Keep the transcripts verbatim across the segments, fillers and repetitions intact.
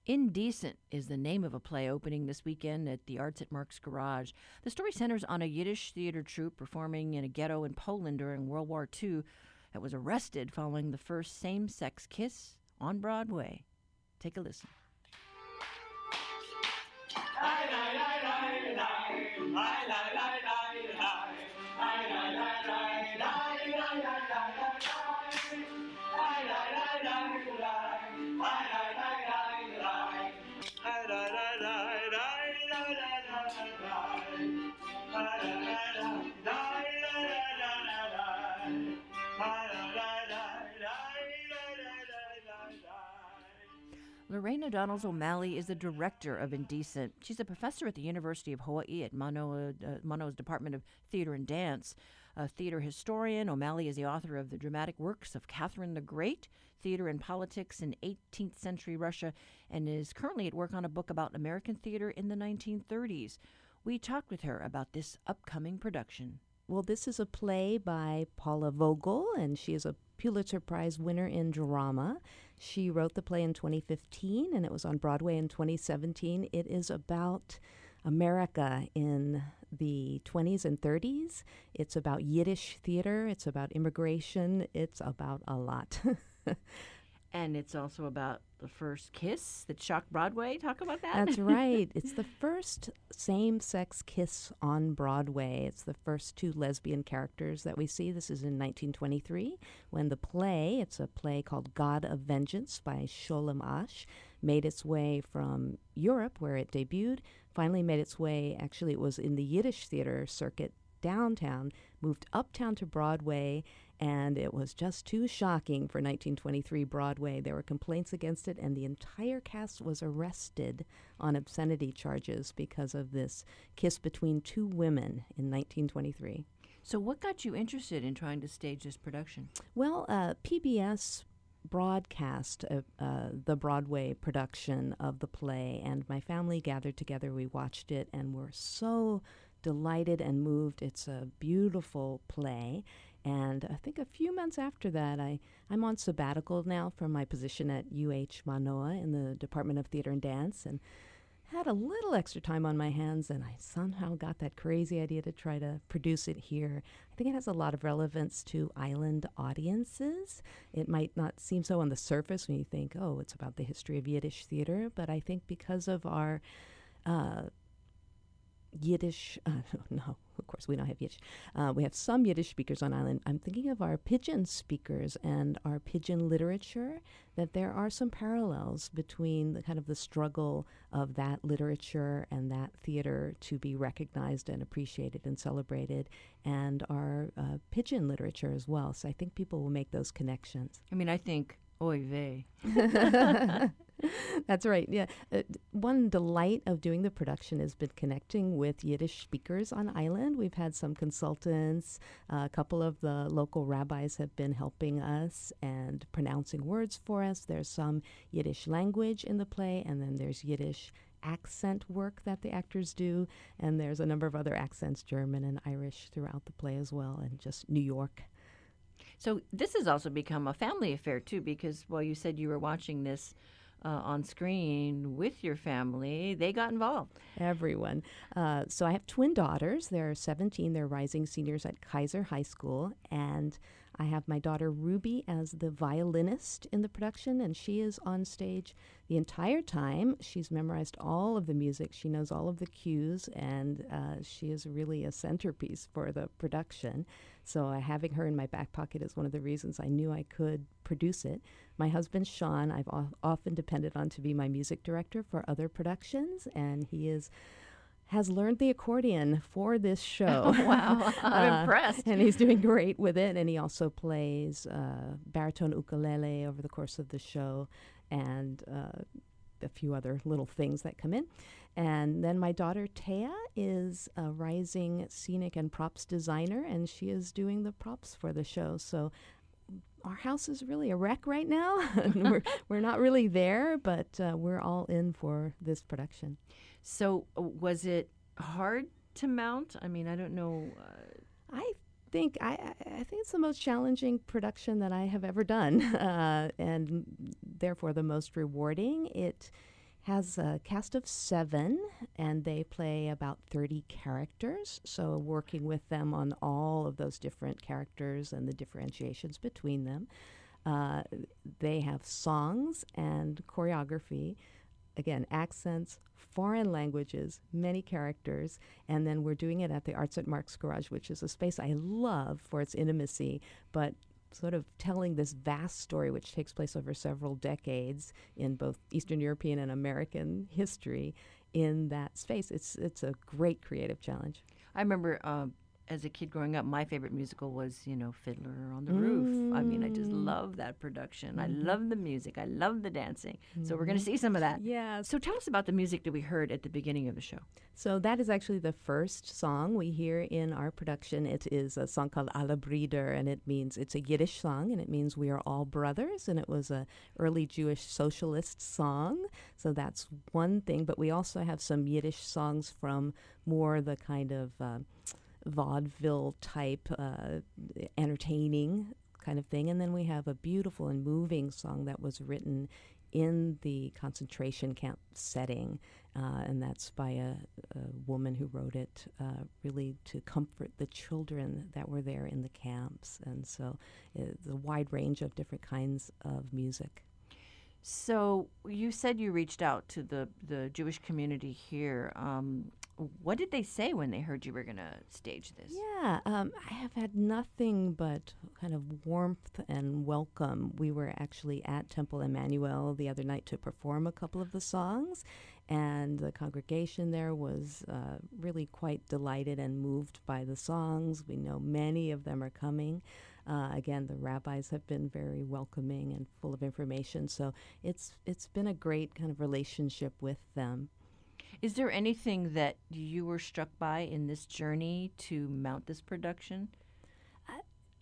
Indecent is the name of a play opening this weekend at the Arts at Mark's Garage. The story centers on a Yiddish theater troupe performing in a ghetto in Poland during World War Two that was arrested following the first same-sex kiss on Broadway. Take a listen. Lorraine O'Donnell O'Malley is the director of Indecent. She's a professor at the University of Hawaii at Manoa, uh, Manoa's Department of Theater and Dance. A theater historian, O'Malley is the author of the dramatic works of Catherine the Great, Theater and Politics in eighteenth century Russia, and is currently at work on a book about American theater in the nineteen thirties. We talked with her about this upcoming production. Well, this is a play by Paula Vogel, and she is a Pulitzer Prize winner in drama. She wrote the play in twenty fifteen, and it was on Broadway in twenty seventeen. It is about America in the twenties and thirties. It's about Yiddish theater. It's about immigration. It's about a lot. And it's also about the first kiss that shocked Broadway. Talk about that. That's right. It's the first same-sex kiss on Broadway. It's the first two lesbian characters that we see. This is in nineteen twenty-three when the play, it's a play called God of Vengeance by Sholem Asch, made its way from Europe, where it debuted, finally made its way, actually it was in the Yiddish theater circuit downtown, moved uptown to Broadway, and it was just too shocking for nineteen twenty-three Broadway. There were complaints against it, and the entire cast was arrested on obscenity charges because of this kiss between two women in nineteen twenty-three. So what got you interested in trying to stage this production? Well, uh, P B S broadcast uh, uh, the Broadway production of the play, and my family gathered together. We watched it and were so delighted and moved. It's a beautiful play. And I think a few months after that, I, I'm on sabbatical now from my position at U H Manoa in the Department of Theater and Dance, and had a little extra time on my hands, and I somehow got that crazy idea to try to produce it here. I think it has a lot of relevance to island audiences. It might not seem so on the surface when you think, oh, it's about the history of Yiddish theater, but I think because of our uh, Yiddish, uh, no, of course we don't have Yiddish. Uh, we have some Yiddish speakers on island. I'm thinking of our pidgin speakers and our pidgin literature, that there are some parallels between the kind of the struggle of that literature and that theater to be recognized and appreciated and celebrated, and our uh, pidgin literature as well. So I think people will make those connections. I mean, I think, oy vey. That's right. Yeah. Uh, one delight of doing the production has been connecting with Yiddish speakers on island. We've had some consultants. Uh, a couple of the local rabbis have been helping us and pronouncing words for us. There's some Yiddish language in the play, and then there's Yiddish accent work that the actors do. And there's a number of other accents, German and Irish, throughout the play as well, and just New York. So this has also become a family affair, too, because, well, you said you were watching this Uh, on screen with your family. They got involved. Everyone. Uh, so I have twin daughters. They're seventeen. They're rising seniors at Kaiser High School. And I have my daughter Ruby as the violinist in the production, and she is on stage the entire time. She's memorized all of the music. She knows all of the cues, and uh, she is really a centerpiece for the production. So uh, having her in my back pocket is one of the reasons I knew I could produce it. My husband, Sean, I've o- often depended on to be my music director for other productions, and he is has learned the accordion for this show. Wow, I'm uh, impressed. And he's doing great with it, and he also plays uh, baritone ukulele over the course of the show, and uh, a few other little things that come in. And then my daughter, Taya, is a rising scenic and props designer, and she is doing the props for the show. So our house is really a wreck right now. we're, we're not really there, but uh, we're all in for this production. So uh, was it hard to mount? I mean, I don't know. Uh... I think I, I think it's the most challenging production that I have ever done, uh, and therefore the most rewarding. It has a cast of seven, and they play about thirty characters. So, working with them on all of those different characters and the differentiations between them. Uh, they have songs and choreography, again, accents, foreign languages, many characters, and then we're doing it at the Arts at Mark's Garage, which is a space I love for its intimacy, but sort of telling this vast story which takes place over several decades in both Eastern European and American history in that space. It's it's a great creative challenge. I remember um, as a kid growing up, my favorite musical was, you know, Fiddler on the Roof. I mean, I just love that production. I love the music. I love the dancing. So we're going to see some of that. Yeah. So tell us about the music that we heard at the beginning of the show. So that is actually the first song we hear in our production. It is a song called Alle Brüder, and it means, it's a Yiddish song, and it means we are all brothers, and it was a early Jewish socialist song. So that's one thing, but we also have some Yiddish songs from more the kind of uh, vaudeville type, uh, entertaining kind of thing. And then we have a beautiful and moving song that was written in the concentration camp setting, uh, and that's by a, a woman who wrote it uh, really to comfort the children that were there in the camps. And so it's a wide range of different kinds of music. So you said you reached out to the, the Jewish community here. Um, what did they say when they heard you were going to stage this? Yeah, um, I have had nothing but kind of warmth and welcome. We were actually at Temple Emmanuel the other night to perform a couple of the songs, and the congregation there was uh, really quite delighted and moved by the songs. We know many of them are coming. Uh, again, the rabbis have been very welcoming and full of information, so it's it's been a great kind of relationship with them. Is there anything that you were struck by in this journey to mount this production? Uh,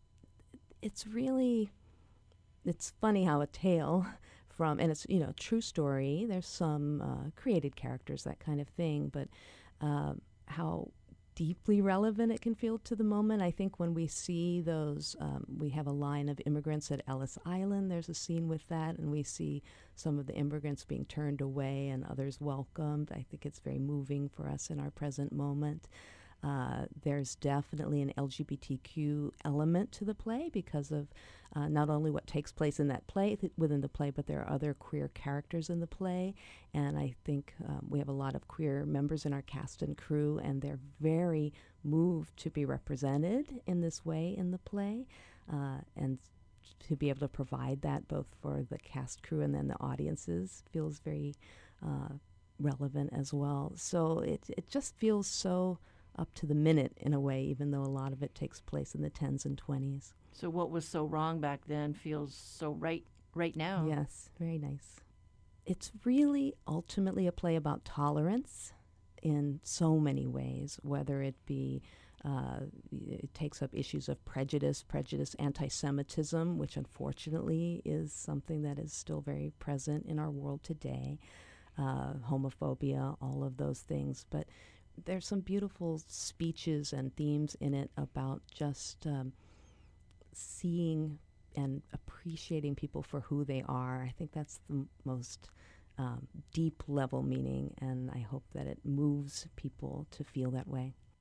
it's really, it's funny how a tale from, and it's, you know, true story, there's some uh, created characters, that kind of thing, but uh, how deeply relevant it can feel to the moment. I think when we see those, um, we have a line of immigrants at Ellis Island, there's a scene with that, and we see some of the immigrants being turned away and others welcomed. I think it's very moving for us in our present moment. Uh, there's definitely an L G B T Q element to the play because of uh, not only what takes place in that play, th- within the play, but there are other queer characters in the play. And I think um, we have a lot of queer members in our cast and crew, and they're very moved to be represented in this way in the play. Uh, and to be able to provide that both for the cast, crew, and then the audiences feels very uh, relevant as well. So it it just feels so up to the minute in a way, even though a lot of it takes place in the tens and twenties. So what was so wrong back then feels so right right now. Yes, very nice. It's really ultimately a play about tolerance in so many ways, whether it be uh, it takes up issues of prejudice, prejudice, anti-Semitism, which unfortunately is something that is still very present in our world today, uh, homophobia, all of those things. But there's some beautiful speeches and themes in it about just um, seeing and appreciating people for who they are. I think that's the m- most um, deep level meaning, and I hope that it moves people to feel that way.